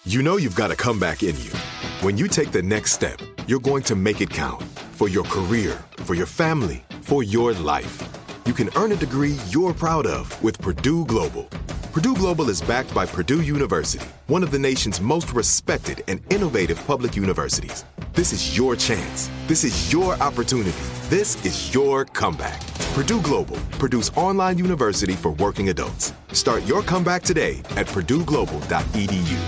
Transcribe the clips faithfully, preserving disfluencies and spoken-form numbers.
You know you've got a comeback in you. When you take the next step, you're going to make it count. For your career, for your family, for your life. You can earn a degree you're proud of with Purdue Global. Purdue Global is backed by Purdue University, one of the nation's most respected and innovative public universities. This is your chance. This is your opportunity. This is your comeback. Purdue Global, Purdue's online university for working adults. Start your comeback today at purdue global dot e d u.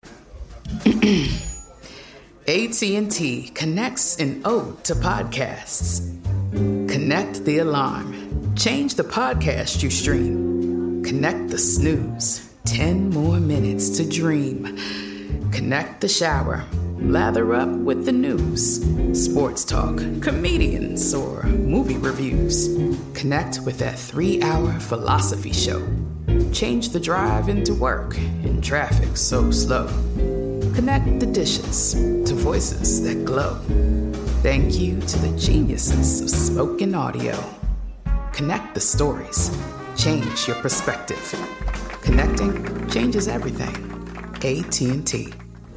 A T and T connects an ode to podcasts. Connect the alarm. Change the podcast you stream. Connect the snooze. Ten more minutes to dream. Connect the shower. Lather up with the news. Sports talk, comedians, or movie reviews. Connect with that three-hour philosophy show. Change the drive into work in traffic so slow. Connect the dishes to voices that glow. Thank you to the geniuses of spoken audio. Connect the stories. Change your perspective. Connecting changes everything. A T and T.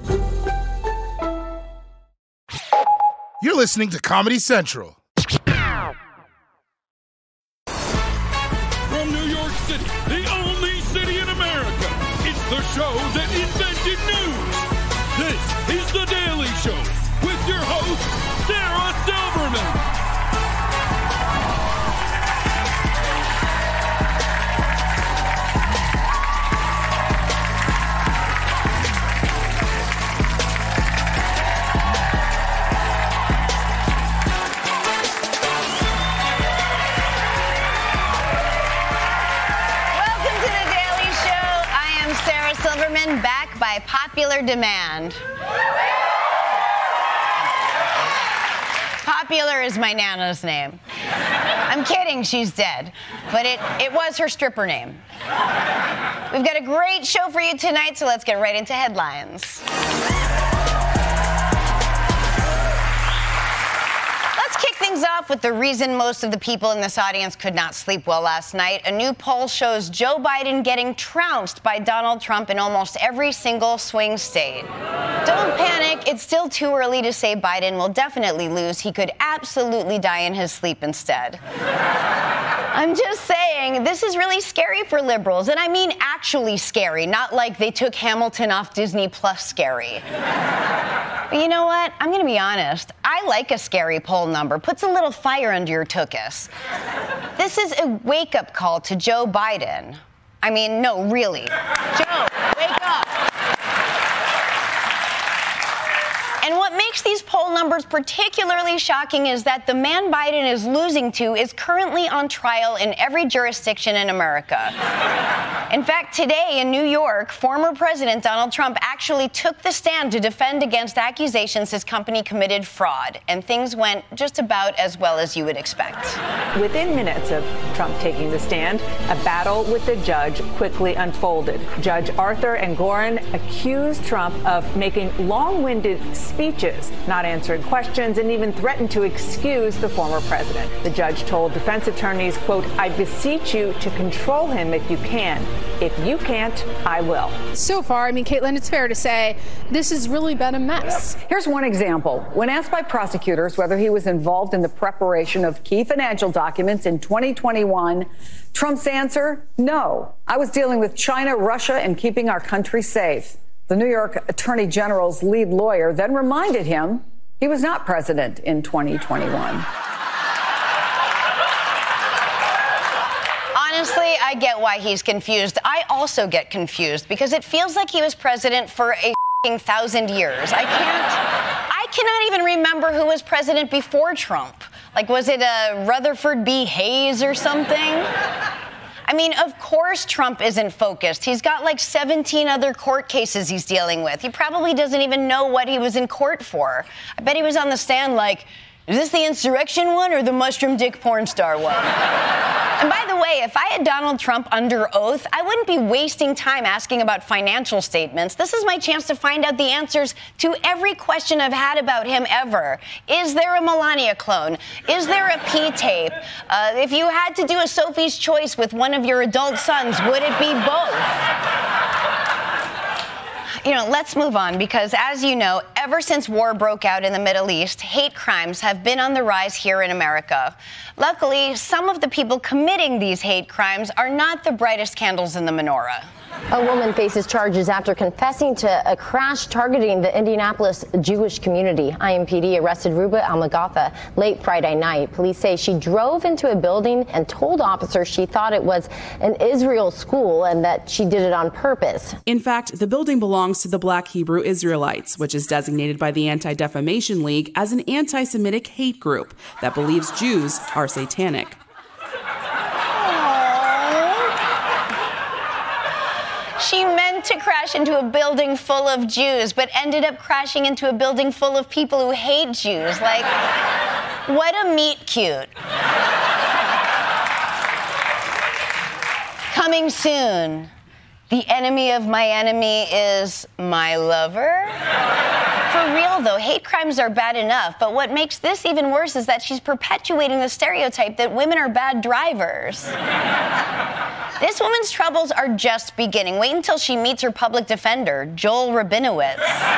You're listening to Comedy Central. From New York City, the only city in America, it's the show that invented news. This is The Daily Show with your host, Sarah Silverman. Silverman, back by popular demand. Popular is my Nana's name. I'm kidding, she's dead. But it, it was her stripper name. We've got a great show for you tonight, so let's get right into headlines. Things off with the reason most of the people in this audience could not sleep well last night. A new poll shows Joe Biden getting trounced by Donald Trump in almost every single swing state. Don't panic. It's still too early to say Biden will definitely lose. He could absolutely die in his sleep instead. I'm just saying, this is really scary for liberals. And I mean actually scary, not like they took Hamilton off Disney Plus scary. But you know what? I'm going to be honest. I like a scary poll number. Puts a little fire under your tuchus. This is a wake-up call to Joe Biden. I mean, no, really. Joe, wake up. And what makes these poll numbers particularly shocking is that the man Biden is losing to is currently on trial in every jurisdiction in America. In fact, today in New York, former President Donald Trump actually took the stand to defend against accusations his company committed fraud, and things went just about as well as you would expect. Within minutes of Trump taking the stand, a battle with the judge quickly unfolded. Judge Arthur Engoron accused Trump of making long-winded speeches, not answering questions, and even threatened to excuse the former president. The judge told defense attorneys, quote, "I beseech you to control him if you can. If you can't, I will." So far, I mean, Caitlin, it's fair to say this has really been a mess. Here's one example. When asked by prosecutors whether he was involved in the preparation of key financial documents in twenty twenty-one, Trump's answer, no. I was dealing with China, Russia, and keeping our country safe. The New York Attorney General's lead lawyer then reminded him he was not president in twenty twenty-one. Honestly, I get why he's confused. I also get confused because it feels like he was president for a f***ing thousand years. I can't, I cannot even remember who was president before Trump. Like, was it a Rutherford B. Hayes or something? I mean, of course Trump isn't focused. He's got like seventeen other court cases he's dealing with. He probably doesn't even know what he was in court for. I bet he was on the stand like, is this the insurrection one or the mushroom dick porn star one? And by the way, if I had Donald Trump under oath, I wouldn't be wasting time asking about financial statements. This is my chance to find out the answers to every question I've had about him ever. Is there a Melania clone? Is there a P-tape? Uh, if you had to do a Sophie's Choice with one of your adult sons, would it be both? You know, let's move on because, as you know, ever since war broke out in the Middle East, hate crimes have been on the rise here in America. Luckily, some of the people committing these hate crimes are not the brightest candles in the menorah. A woman faces charges after confessing to a crash targeting the Indianapolis Jewish community. I M P D arrested Ruba Al-Maghatha late Friday night. Police say she drove into a building and told officers she thought it was an Israel school and that she did it on purpose. In fact, the building belongs to the Black Hebrew Israelites, which is designated by the Anti-Defamation League as an anti-Semitic hate group that believes Jews are satanic. She meant to crash into a building full of Jews, but ended up crashing into a building full of people who hate Jews. Like, what a meet cute. Coming soon, the enemy of my enemy is my lover. For real, though, hate crimes are bad enough, but what makes this even worse is that she's perpetuating the stereotype that women are bad drivers. This woman's troubles are just beginning. Wait until she meets her public defender, Joel Rabinowitz.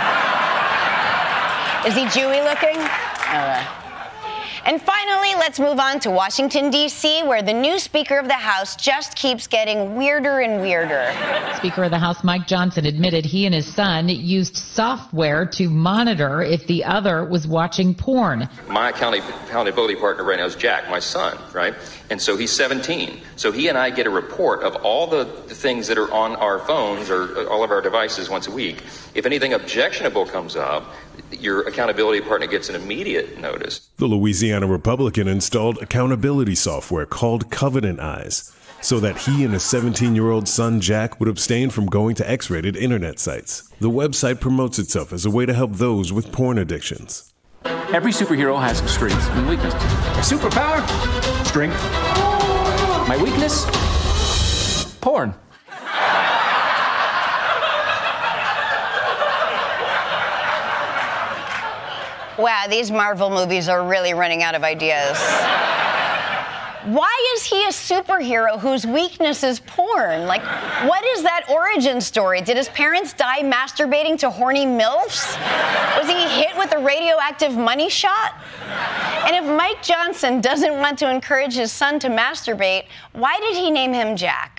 Is he Jewy looking? Okay. And finally, let's move on to Washington, D C, where the new Speaker of the House just keeps getting weirder and weirder. Speaker of the House Mike Johnson admitted he and his son used software to monitor if the other was watching porn. My accountability partner right now is Jack, my son, right? And so he's seventeen. So he and I get a report of all the, the things that are on our phones or all of our devices once a week. If anything objectionable comes up, your accountability partner gets an immediate notice. The Louisiana Republican installed accountability software called Covenant Eyes so that he and his seventeen-year-old son Jack would abstain from going to X-rated internet sites. The website promotes itself as a way to help those with porn addictions. Every superhero has strengths and weaknesses. Superpower? Strength. My weakness? Porn. Wow, these Marvel movies are really running out of ideas. Why is he a superhero whose weakness is porn? Like, what is that origin story? Did his parents die masturbating to horny MILFs? Was he hit with a radioactive money shot? And if Mike Johnson doesn't want to encourage his son to masturbate, why did he name him Jack?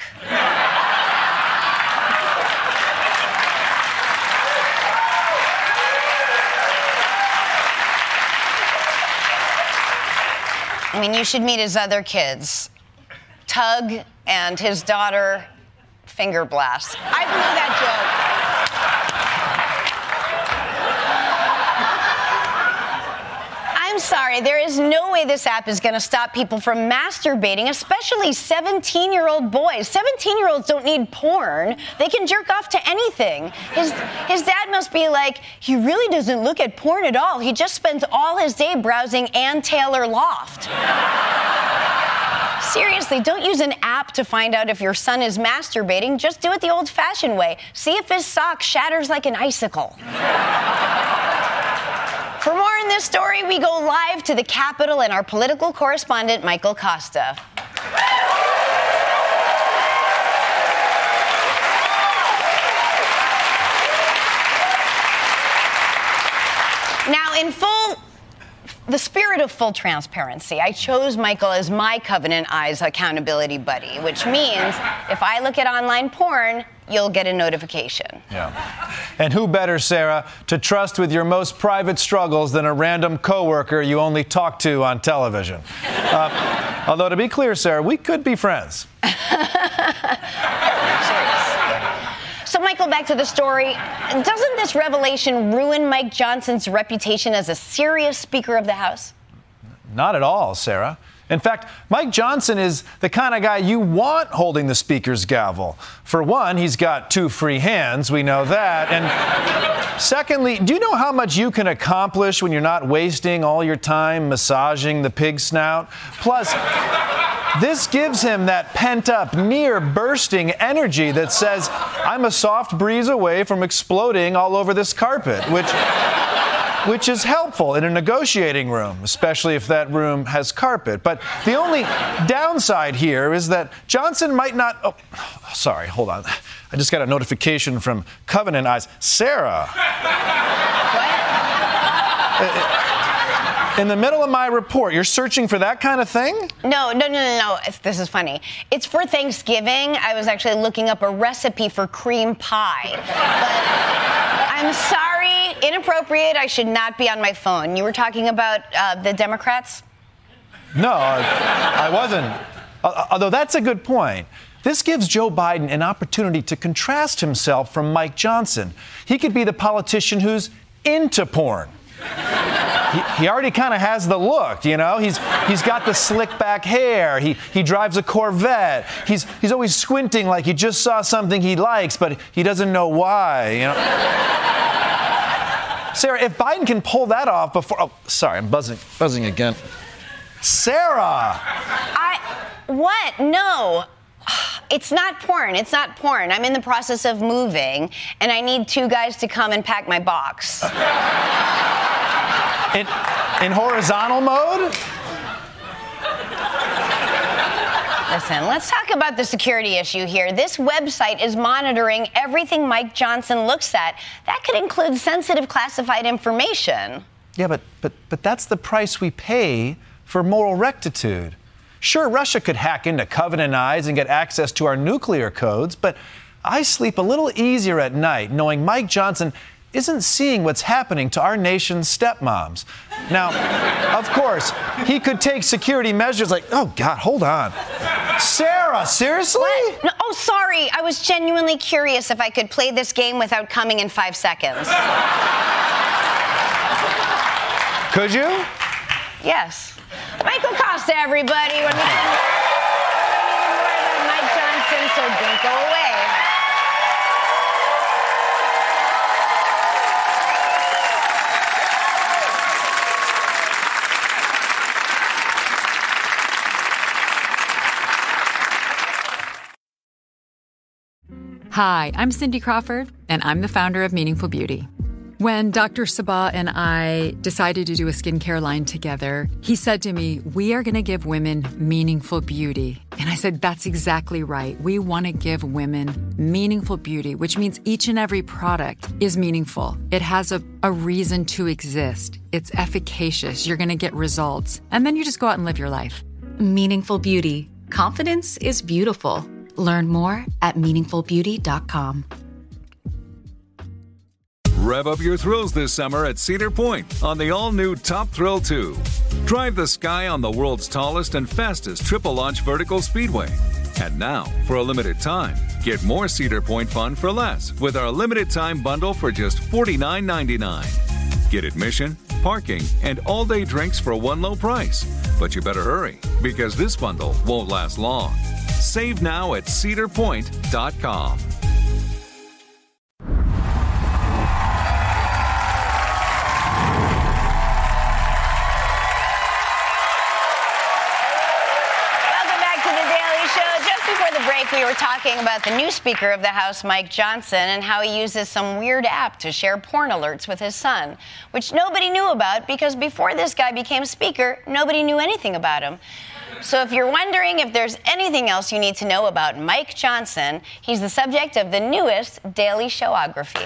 I mean, you should meet his other kids, Tug and his daughter, Finger Blast. I blew that joke. I'm sorry, there is no way this app is going to stop people from masturbating, especially seventeen-year-old boys. seventeen-year-olds don't need porn. They can jerk off to anything. His, his dad must be like, he really doesn't look at porn at all. He just spends all his day browsing Ann Taylor Loft. Seriously, don't use an app to find out if your son is masturbating. Just do it the old-fashioned way. See if his sock shatters like an icicle. For more on this story, we go live to the Capitol and our political correspondent, Michael Costa. Now, in full, the spirit of full transparency, I chose Michael as my Covenant Eyes accountability buddy, which means if I look at online porn, you'll get a notification. Yeah. And who better, Sarah, to trust with your most private struggles than a random coworker you only talk to on television? Uh, although, to be clear, Sarah, we could be friends. So, Michael, back to the story. Doesn't this revelation ruin Mike Johnson's reputation as a serious Speaker of the House? Not at all, Sarah. In fact, Mike Johnson is the kind of guy you want holding the Speaker's gavel. For one, he's got two free hands, we know that. And secondly, do you know how much you can accomplish when you're not wasting all your time massaging the pig snout? Plus, this gives him that pent-up, near-bursting energy that says, I'm a soft breeze away from exploding all over this carpet, which which is helpful in a negotiating room, especially if that room has carpet. But the only downside here is that Johnson might not... Oh, sorry, hold on. I just got a notification from Covenant Eyes. Sarah. In the middle of my report, you're searching for that kind of thing? No, no, no, no, no. It's, this is funny. It's for Thanksgiving. I was actually looking up a recipe for cream pie. But I'm sorry, inappropriate. I should not be on my phone. You were talking about uh, the Democrats? No, I, I wasn't. Uh, although that's a good point. This gives Joe Biden an opportunity to contrast himself from Mike Johnson. He could be the politician who's into porn. He, he already kind of has the look, you know. He's he's got the slick back hair. He he drives a Corvette. He's he's always squinting like he just saw something he likes, but he doesn't know why, you know. Sarah, if Biden can pull that off before... Oh, sorry, I'm buzzing buzzing again. Sarah! I... What? No. It's not porn. It's not porn. I'm in the process of moving, and I need two guys to come and pack my box. In, in horizontal mode? Listen, let's talk about the security issue here. This website is monitoring everything Mike Johnson looks at. That could include sensitive classified information. Yeah, but but but that's the price we pay for moral rectitude. Sure, Russia could hack into Covenant Eyes and get access to our nuclear codes, but I sleep a little easier at night knowing Mike Johnson isn't seeing what's happening to our nation's stepmoms. Now, of course, he could take security measures like, oh, God, hold on. Sarah, seriously? What? No, oh, sorry. I was genuinely curious if I could play this game without coming in five seconds. Could you? Yes. Michael Costa, everybody. When we come back, more about Mike Johnson, so don't go away. Hi, I'm Cindy Crawford, and I'm the founder of Meaningful Beauty. When Doctor Sabah and I decided to do a skincare line together, he said to me, we are going to give women meaningful beauty. And I said, that's exactly right. We want to give women meaningful beauty, which means each and every product is meaningful. It has a, a reason to exist. It's efficacious. You're going to get results. And then you just go out and live your life. Meaningful Beauty. Confidence is beautiful. Learn more at meaningful beauty dot com. Rev up your thrills this summer at Cedar Point on the all-new Top Thrill two. Drive the sky on the world's tallest and fastest triple-launch vertical speedway. And now, for a limited time, get more Cedar Point fun for less with our limited-time bundle for just forty-nine ninety-nine. Get admission, parking, and all-day drinks for one low price. But you better hurry, because this bundle won't last long. Save now at cedar point dot com. We were talking about the new Speaker of the House, Mike Johnson, and how he uses some weird app to share porn alerts with his son, which nobody knew about because before this guy became Speaker, nobody knew anything about him. So if you're wondering if there's anything else you need to know about Mike Johnson, he's the subject of the newest Daily Showography.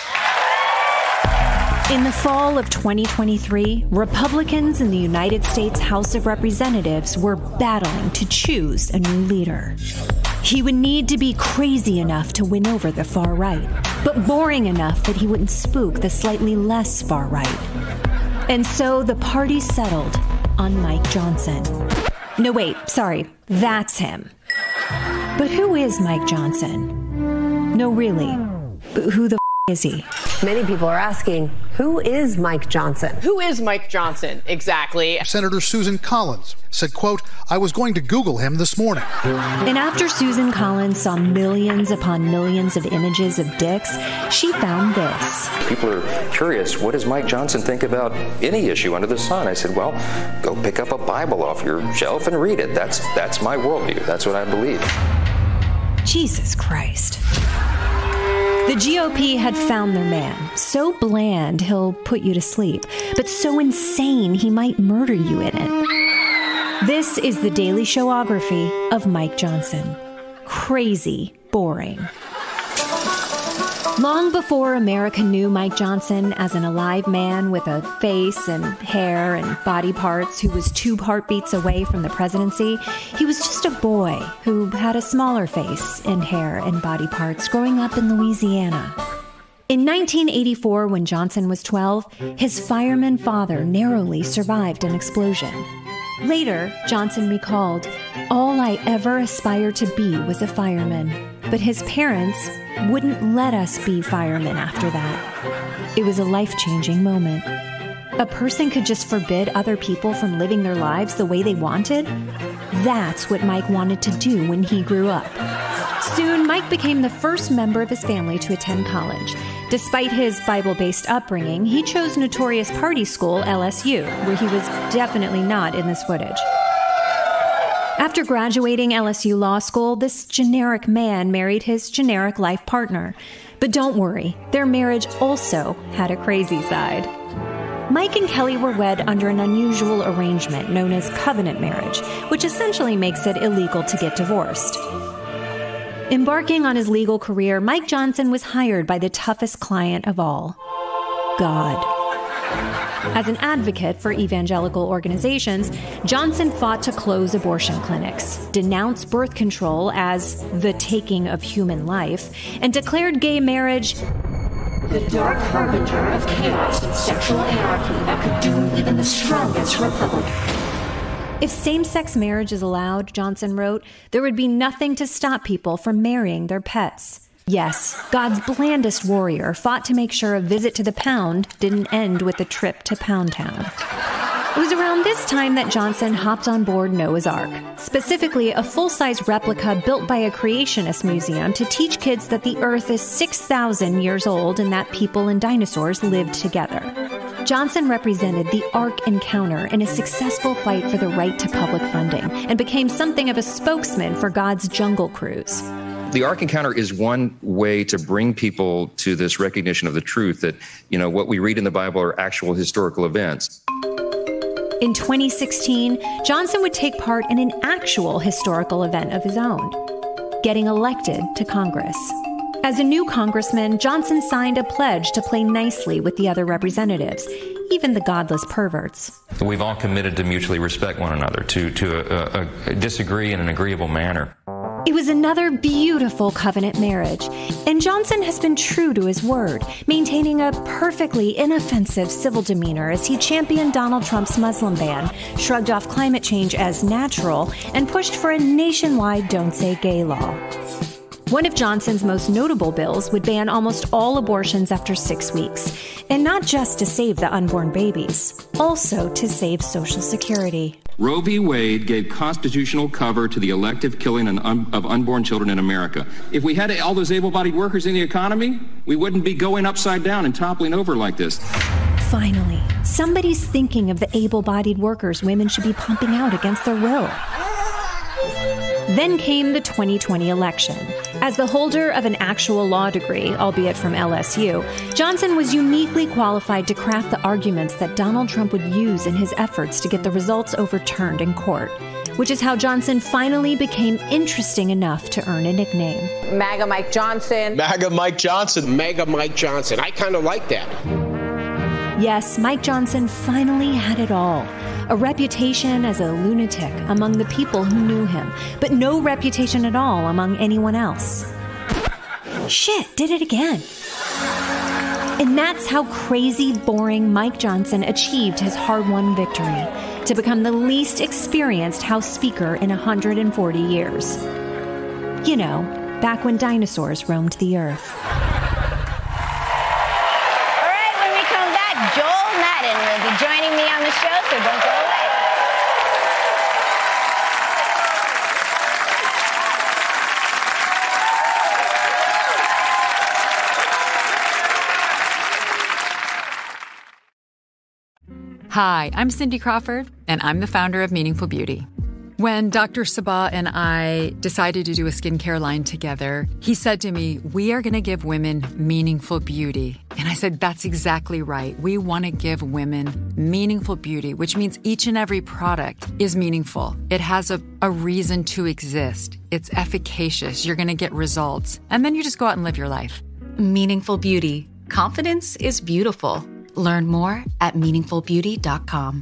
In the fall of twenty twenty-three, Republicans in the United States House of Representatives were battling to choose a new leader. He would need to be crazy enough to win over the far right, but boring enough that he wouldn't spook the slightly less far right. And so the party settled on Mike Johnson. No, wait, sorry, that's him. But who is Mike Johnson? No, really, who the f- is he? Many people are asking, who is Mike Johnson? Who is Mike Johnson, exactly? Senator Susan Collins said, quote, I was going to Google him this morning. And after Susan Collins saw millions upon millions of images of dicks, she found this. People are curious, what does Mike Johnson think about any issue under the sun? I said, well, go pick up a Bible off your shelf and read it. That's, that's my worldview. That's what I believe. Jesus Christ. The G O P had found their man. So bland, he'll put you to sleep, but so insane, he might murder you in it. This is the Daily Showography of Mike Johnson. Crazy boring. Long before America knew Mike Johnson as an alive man with a face and hair and body parts who was two heartbeats away from the presidency, he was just a boy who had a smaller face and hair and body parts growing up in Louisiana. In nineteen eighty-four, when Johnson was twelve, his fireman father narrowly survived an explosion. Later, Johnson recalled, "All I ever aspired to be was a fireman, but his parents wouldn't let us be firemen after that. It was a life-changing moment. A person could just forbid other people from living their lives the way they wanted? That's what Mike wanted to do when he grew up." Soon, Mike became the first member of his family to attend college. Despite his Bible-based upbringing, he chose notorious party school L S U, where he was definitely not in this footage. After graduating L S U Law School, this generic man married his generic life partner. But don't worry, their marriage also had a crazy side. Mike and Kelly were wed under an unusual arrangement known as covenant marriage, which essentially makes it illegal to get divorced. Embarking on his legal career, Mike Johnson was hired by the toughest client of all, God. As an advocate for evangelical organizations, Johnson fought to close abortion clinics, denounced birth control as the taking of human life, and declared gay marriage the dark harbinger of chaos and sexual anarchy that could doom even the strongest republic. If same-sex marriage is allowed, Johnson wrote, there would be nothing to stop people from marrying their pets. Yes, God's blandest warrior fought to make sure a visit to the pound didn't end with a trip to Pound Town. It was around this time that Johnson hopped on board Noah's Ark, specifically a full-size replica built by a creationist museum to teach kids that the Earth is six thousand years old and that people and dinosaurs lived together. Johnson represented the Ark Encounter in a successful fight for the right to public funding and became something of a spokesman for God's Jungle Cruise. The Ark Encounter is one way to bring people to this recognition of the truth that, you know, what we read in the Bible are actual historical events. In twenty sixteen, Johnson would take part in an actual historical event of his own, getting elected to Congress. As a new congressman, Johnson signed a pledge to play nicely with the other representatives, even the godless perverts. We've all committed to mutually respect one another, to, to a, a, a disagree in an agreeable manner. It was another beautiful covenant marriage, and Johnson has been true to his word, maintaining a perfectly inoffensive civil demeanor as he championed Donald Trump's Muslim ban, shrugged off climate change as natural, and pushed for a nationwide Don't Say Gay law. One of Johnson's most notable bills would ban almost all abortions after six weeks, and not just to save the unborn babies, also to save Social Security. Roe v. Wade gave constitutional cover to the elective killing of unborn children in America. If we had all those able-bodied workers in the economy, we wouldn't be going upside down and toppling over like this. Finally, somebody's thinking of the able-bodied workers women should be pumping out against their will. Then came the twenty twenty election. As the holder of an actual law degree, albeit from L S U, Johnson was uniquely qualified to craft the arguments that Donald Trump would use in his efforts to get the results overturned in court, which is how Johnson finally became interesting enough to earn a nickname. MAGA Mike Johnson. MAGA Mike Johnson. MAGA Mike Johnson. I kind of like that. Yes, Mike Johnson finally had it all. A reputation as a lunatic among the people who knew him, but no reputation at all among anyone else. Shit, did it again. And that's how crazy boring Mike Johnson achieved his hard-won victory, to become the least experienced House Speaker in one hundred forty years. You know, back when dinosaurs roamed the earth. Joel Madden will be joining me on the show, so don't go away. Hi, I'm Cindy Crawford, and I'm the founder of Meaningful Beauty. When Doctor Sabah and I decided to do a skincare line together, he said to me, we are going to give women meaningful beauty. And I said, that's exactly right. We want to give women meaningful beauty, which means each and every product is meaningful. It has a, a reason to exist. It's efficacious. You're going to get results. And then you just go out and live your life. Meaningful Beauty. Confidence is beautiful. Learn more at meaningful beauty dot com.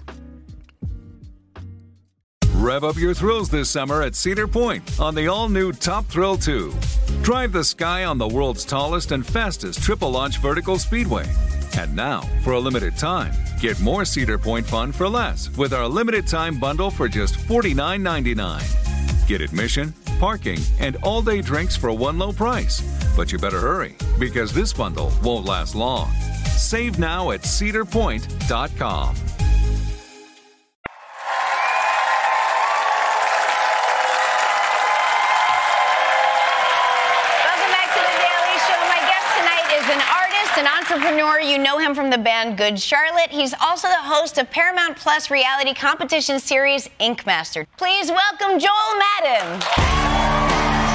Rev up your thrills this summer at Cedar Point on the all-new Top Thrill two. Drive the sky on the world's tallest and fastest triple-launch vertical speedway. And now, for a limited time, get more Cedar Point fun for less with our limited-time bundle for just forty-nine ninety-nine. Get admission, parking, and all-day drinks for one low price. But you better hurry, because this bundle won't last long. Save now at cedar point dot com. An entrepreneur. You know him from the band Good Charlotte. He's also the host of Paramount Plus reality competition series Ink Master. Please welcome Joel Madden.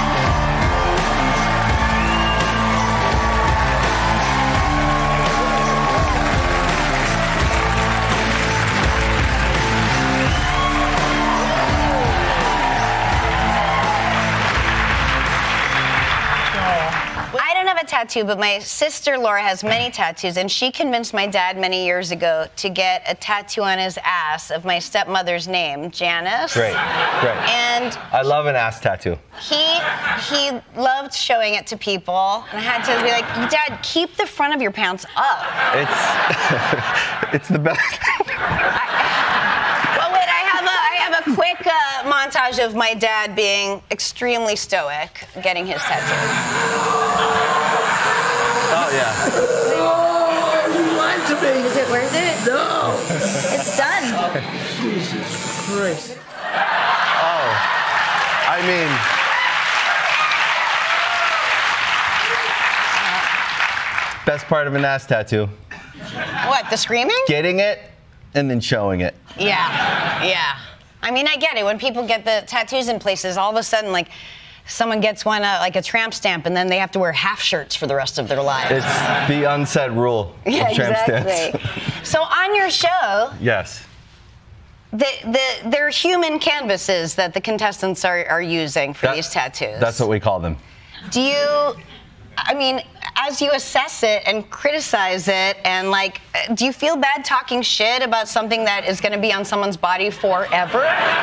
I don't have a tattoo, but my sister Laura has many tattoos, and she convinced my dad many years ago to get a tattoo on his ass of my stepmother's name, Janice. Great, great. And I love an ass tattoo. he he loved showing it to people, and I had to be like, Dad, keep the front of your pants up. It's it's the best. Well, wait, I have a I have a quick uh, montage of my dad being extremely stoic, getting his tattoo. Oh, yeah. Oh, you lied to me. Is it worth it? No. It's done. Jesus Christ. Oh, I mean, best part of an ass tattoo. What, the screaming? Getting it and then showing it. Yeah, yeah. I mean, I get it. When people get the tattoos in places, all of a sudden, like, someone gets one, uh, like a tramp stamp, and then they have to wear half shirts for the rest of their lives. It's the unsaid rule yeah, of tramp exactly. stamps. So on your show, Yes. the, the, they're human canvases that the contestants are, are using for That- these tattoos. That's what we call them. Do you, I mean, as you assess it and criticize it, and like, do you feel bad talking shit about something that is going to be on someone's body forever?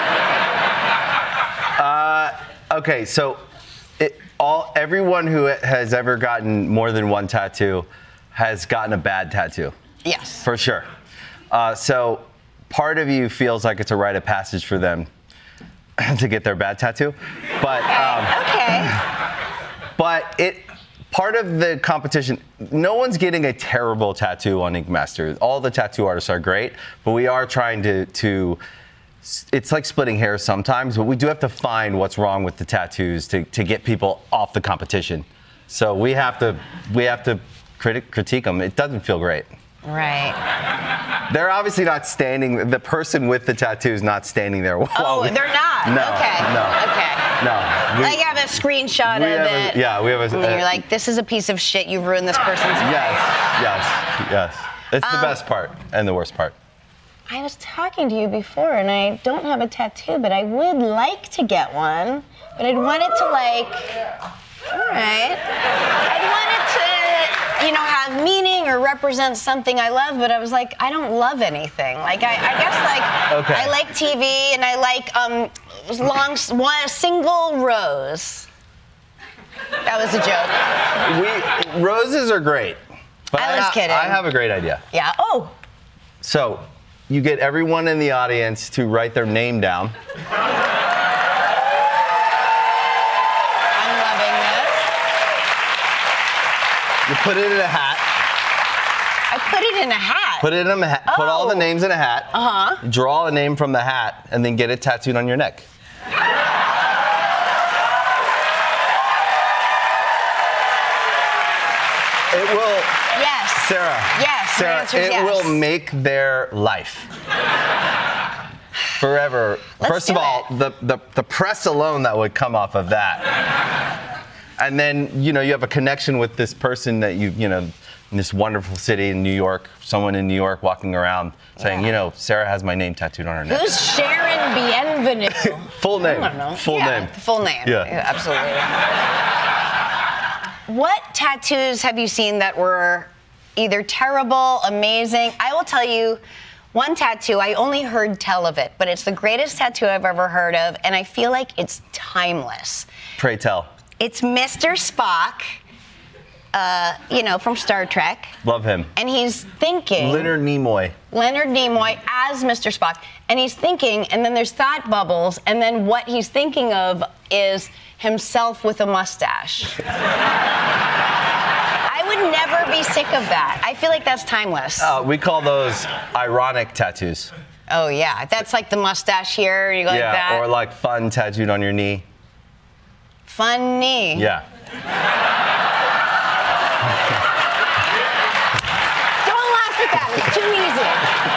Uh, okay, so it, all everyone who has ever gotten more than one tattoo has gotten a bad tattoo. Yes. For sure. Uh, so part of you feels like it's a rite of passage for them to get their bad tattoo. But um, okay. But it part of the competition, no one's getting a terrible tattoo on Ink Master. All the tattoo artists are great, but we are trying to to it's like splitting hairs sometimes, but we do have to find what's wrong with the tattoos to, to get people off the competition. So we have to we have to critic, critique them. It doesn't feel great. Right. They're obviously not standing. The person with the tattoo is not standing there. While Oh, we, they're not? No. Okay. No. Okay. No. We, Like, I have a screenshot we of have a- it. yeah, we have a- And then uh, you're like, this is a piece of shit. You've ruined this person's life. Yes. Yes. Yes. It's the Um, best part and the worst part. I was talking to you before, and I don't have a tattoo, but I would like to get one. But I'd want it to, like, all right. I'd want it to, you know, have meaning or represent something I love, but I was like, I don't love anything. Like, I, I guess, like, Okay. I like T V, and I like um, long, one, a single rose. That was a joke. We roses are great. But I was ha- kidding. I have a great idea. Yeah. Oh. So, you get everyone in the audience to write their name down. I'm loving this. You put it in a hat. I put it in a hat. Put it in a hat. Put all the Oh. names in a hat. Uh-huh. Draw a name from the hat, and then get it tattooed on your neck. It will. Yes. Sarah. Yes. my Sarah, answer is it yes. will make their life. Forever. Let's First do of all, the, the, the press alone that would come off of that. And then, you know, you have a connection with this person that you, you know, in this wonderful city in New York, someone in New York walking around saying, Yeah. you know, Sarah has my name tattooed on her neck. Who's Sharon Bienvenu? Full name. I don't know. Full Yeah, name. Full name. Yeah. Absolutely. What tattoos have you seen that were either terrible, amazing? I will tell you one tattoo, I only heard tell of it, but it's the greatest tattoo I've ever heard of, and I feel like it's timeless. Pray tell. It's Mister Spock, uh, you know, from Star Trek, Love him. and he's thinking... Leonard Nimoy. Leonard Nimoy as Mister Spock, and he's thinking, and then there's thought bubbles, and then what he's thinking of is himself with a mustache. I would never be sick of that. I feel like that's timeless. Uh, we call those ironic tattoos. Oh, yeah. That's like the mustache here, you go like yeah, that. or like fun tattooed on your knee. Funny. Yeah. Don't laugh at that. It's too easy.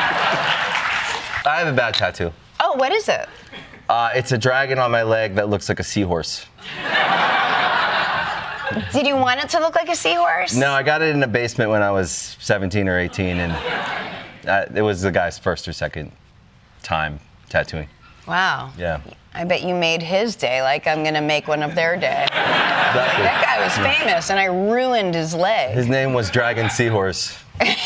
I have a bad tattoo. Oh, what is it? Uh, it's a dragon on my leg that looks like a seahorse. Did you want it to look like a seahorse? No, I got it in a basement when I was seventeen or eighteen, and uh, it was the guy's first or second time tattooing. Wow. Yeah. I bet you made his day like I'm going to make one of their day. Exactly. That guy was Yeah. famous, and I ruined his leg. His name was Dragon Seahorse.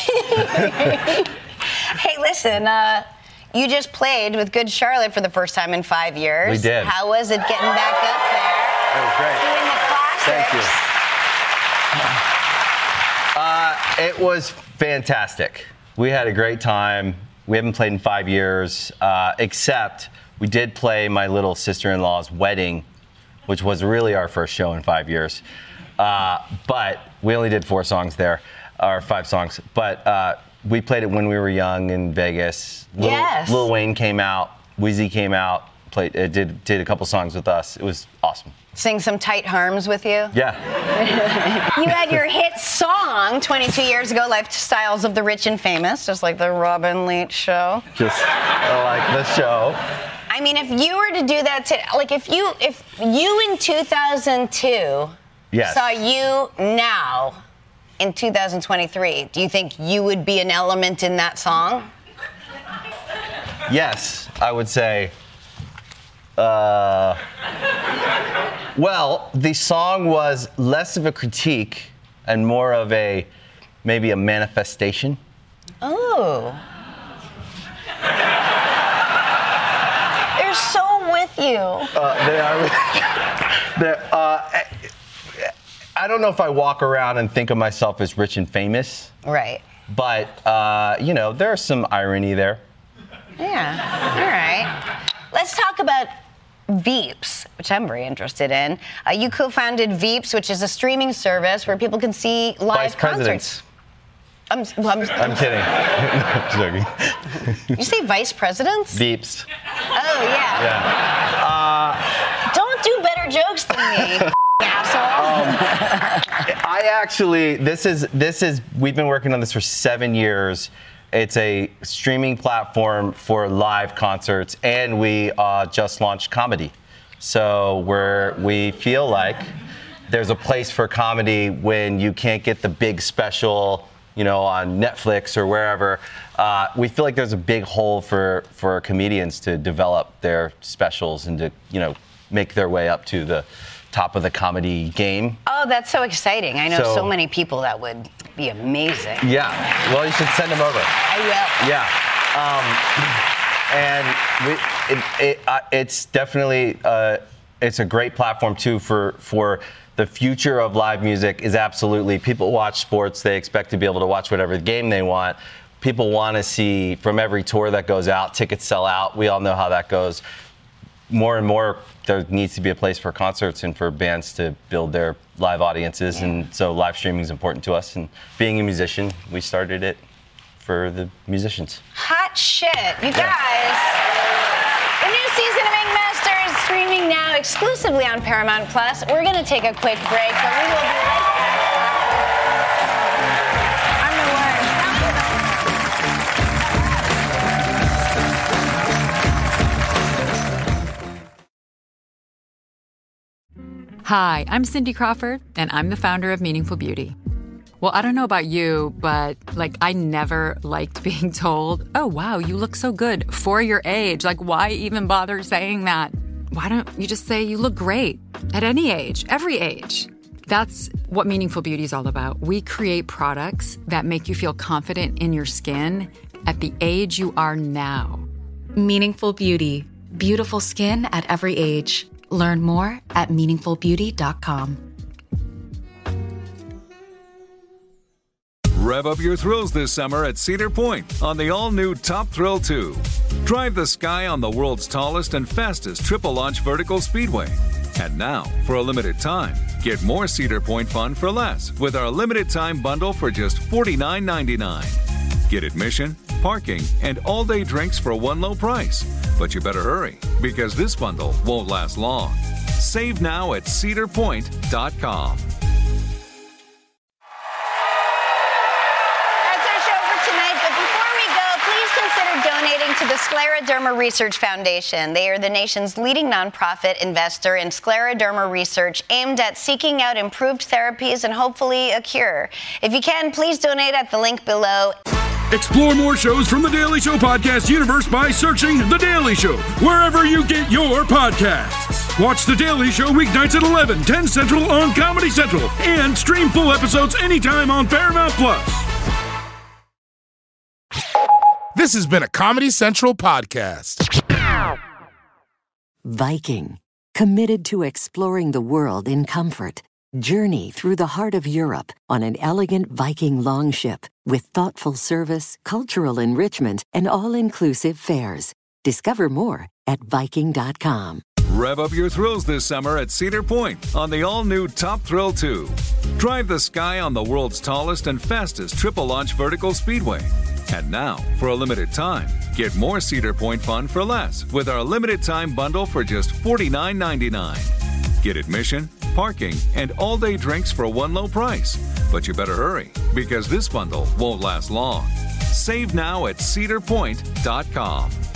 Hey, listen, uh, you just played with Good Charlotte for the first time in five years. We did. How was it getting back up there? It was great. Doing the classics. Thank you. Uh, it was fantastic. We had a great time. We haven't played in five years, uh, except we did play my little sister-in-law's wedding, which was really our first show in five years. Uh, but we only did four songs there, or five songs. But uh, we played it when we were young in Vegas. Lil, Yes. Lil Wayne came out. Weezy came out. Played, uh, did did a couple songs with us. It was awesome. Sing some tight harms with you? Yeah. You had your hit song twenty-two years ago, Lifestyles of the Rich and Famous, just like the Robin Leach show. Just uh, like the show. I mean, if you were to do that to, like, if you, if you in two thousand two Yes. saw you now in two thousand twenty-three, do you think you would be an element in that song? Yes, I would say. Uh, well, the song was less of a critique and more of a maybe a manifestation. Oh. They're so with you. Uh, they are. they're, uh, I don't know if I walk around and think of myself as rich and famous. Right. But, uh, you know, there's some irony there. Yeah. All right. Let's talk about Veeps, which I'm very interested in. Uh, you co-founded Veeps, which is a streaming service where people can see live Vice presidents. concerts. I'm, I'm, I'm kidding. No, joking. You say vice presidents? Veeps. Oh, yeah. Yeah. Uh, Don't do better jokes than me, asshole. Um, I actually, this is, this is, we've been working on this for seven years. It's a streaming platform for live concerts, and we uh, just launched comedy. So we're, we feel like there's a place for comedy when you can't get the big special, you know, on Netflix or wherever. Uh, we feel like there's a big hole for, for comedians to develop their specials and to, you know, make their way up to the top of the comedy game. Oh, that's so exciting. I know so, So- many people that would be amazing. Yeah. Well, you should send them over. I will. Yeah. Um, and we, it, it, uh, it's definitely uh, it's a great platform too for for the future of live music. Is absolutely, people watch sports, they expect to be able to watch whatever game they want. People want to see, from every tour that goes out, tickets sell out. We all know how that goes. More and more, there needs to be a place for concerts and for bands to build their live audiences, yeah. And so live streaming is important to us. And being a musician, we started it for the musicians. Hot shit. You guys, the new season of Ink Masters streaming now exclusively on Paramount Plus. We're going to take a quick break, but we will be right back. I'm the word. Hi, I'm Cindy Crawford, and I'm the founder of Meaningful Beauty. Well, I don't know about you, but like I never liked being told, oh, wow, you look so good for your age. Like, why even bother saying that? Why don't you just say you look great at any age, every age? That's what Meaningful Beauty is all about. We create products that make you feel confident in your skin at the age you are now. Meaningful Beauty. Beautiful skin at every age. Learn more at meaningful beauty dot com. Rev up your thrills this summer at Cedar Point on the all-new Top Thrill two. Drive the sky on the world's tallest and fastest triple-launch vertical speedway. And now, for a limited time, get more Cedar Point fun for less with our limited-time bundle for just forty-nine ninety-nine. Get admission, parking, and all-day drinks for one low price. But you better hurry, because this bundle won't last long. Save now at cedar point dot com. That's our show for tonight, but before we go, please consider donating to the Scleroderma Research Foundation. They are the nation's leading nonprofit investor in scleroderma research aimed at seeking out improved therapies and hopefully a cure. If you can, please donate at the link below. Explore more shows from The Daily Show podcast universe by searching The Daily Show wherever you get your podcasts. Watch The Daily Show weeknights at eleven, ten Central on Comedy Central and stream full episodes anytime on Paramount Plus. This has been a Comedy Central podcast. Viking, committed to exploring the world in comfort. Journey through the heart of Europe on an elegant Viking longship with thoughtful service, cultural enrichment, and all-inclusive fares. Discover more at viking dot com. Rev up your thrills this summer at Cedar Point on the all-new Top Thrill two. Drive the sky on the world's tallest and fastest triple-launch vertical speedway. And now, for a limited time, get more Cedar Point fun for less with our limited-time bundle for just forty-nine ninety-nine. Get admission, parking, and all-day drinks for one low price. But you better hurry, because this bundle won't last long. Save now at cedar point dot com.